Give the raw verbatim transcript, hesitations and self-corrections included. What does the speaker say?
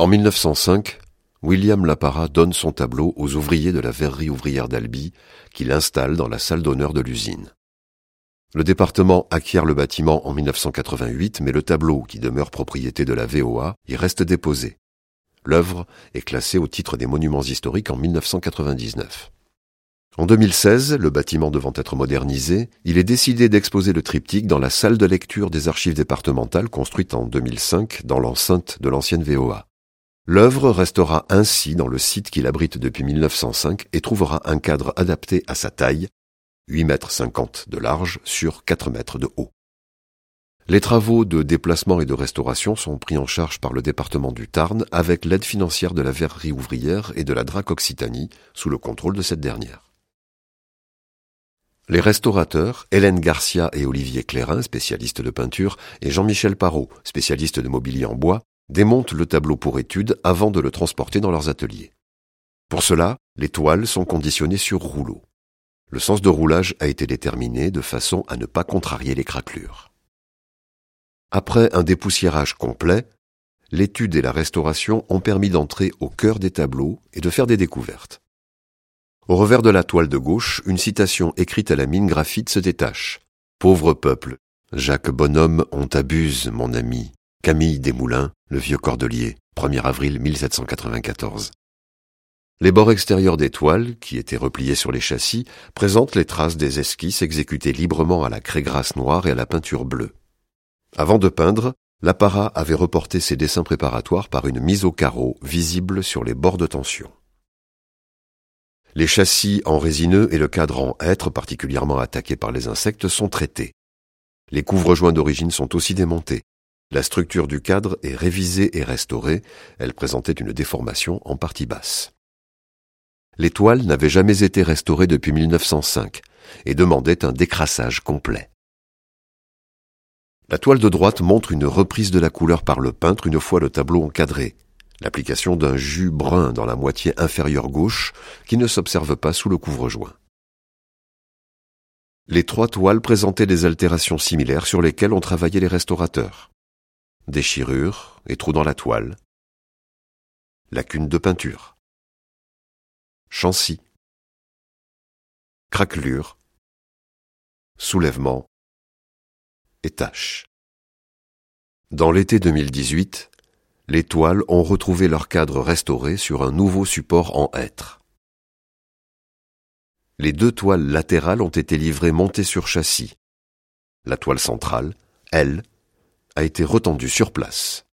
En mille neuf cent cinq, William Lapara donne son tableau aux ouvriers de la verrerie ouvrière d'Albi, qui l'installent dans la salle d'honneur de l'usine. Le département acquiert le bâtiment en mille neuf cent quatre-vingt-huit, mais le tableau, qui demeure propriété de la V O A, y reste déposé. L'œuvre est classée au titre des monuments historiques en mille neuf cent quatre-vingt-dix-neuf. En deux mille seize, le bâtiment devant être modernisé, il est décidé d'exposer le triptyque dans la salle de lecture des archives départementales construite en deux mille cinq dans l'enceinte de l'ancienne V O A. L'œuvre restera ainsi dans le site qu'il abrite depuis mille neuf cent cinq et trouvera un cadre adapté à sa taille, huit mètres cinquante de large sur quatre mètres de haut. Les travaux de déplacement et de restauration sont pris en charge par le département du Tarn avec l'aide financière de la verrerie ouvrière et de la D R A C Occitanie sous le contrôle de cette dernière. Les restaurateurs, Hélène Garcia et Olivier Clérin, spécialistes de peinture, et Jean-Michel Parot, spécialiste de mobilier en bois, démontent le tableau pour étude avant de le transporter dans leurs ateliers. Pour cela, les toiles sont conditionnées sur rouleau. Le sens de roulage a été déterminé de façon à ne pas contrarier les craquelures. Après un dépoussiérage complet, l'étude et la restauration ont permis d'entrer au cœur des tableaux et de faire des découvertes. Au revers de la toile de gauche, une citation écrite à la mine graphite se détache. « Pauvre peuple, Jacques Bonhomme, on t'abuse, mon ami. Camille Desmoulins, le vieux cordelier, premier avril mille sept cent quatre-vingt-quatorze. » Les bords extérieurs des toiles, qui étaient repliés sur les châssis, présentent les traces des esquisses exécutées librement à la craie grasse noire et à la peinture bleue. Avant de peindre, Lapara avait reporté ses dessins préparatoires par une mise au carreau visible sur les bords de tension. Les châssis en résineux et le cadre en hêtre, particulièrement attaqués par les insectes, sont traités. Les couvre-joints d'origine sont aussi démontés. La structure du cadre est révisée et restaurée, elle présentait une déformation en partie basse. Les toiles n'avaient jamais été restaurées depuis mille neuf cent cinq et demandaient un décrassage complet. La toile de droite montre une reprise de la couleur par le peintre une fois le tableau encadré, l'application d'un jus brun dans la moitié inférieure gauche qui ne s'observe pas sous le couvre-joint. Les trois toiles présentaient des altérations similaires sur lesquelles ont travaillé les restaurateurs. Déchirures et trous dans la toile. Lacunes de peinture. Chancy. Craquelures. Soulèvement. Et taches. Dans l'été deux mille dix-huit, les toiles ont retrouvé leur cadre restauré sur un nouveau support en hêtre. Les deux toiles latérales ont été livrées montées sur châssis. La toile centrale, elle, a été retendue sur place.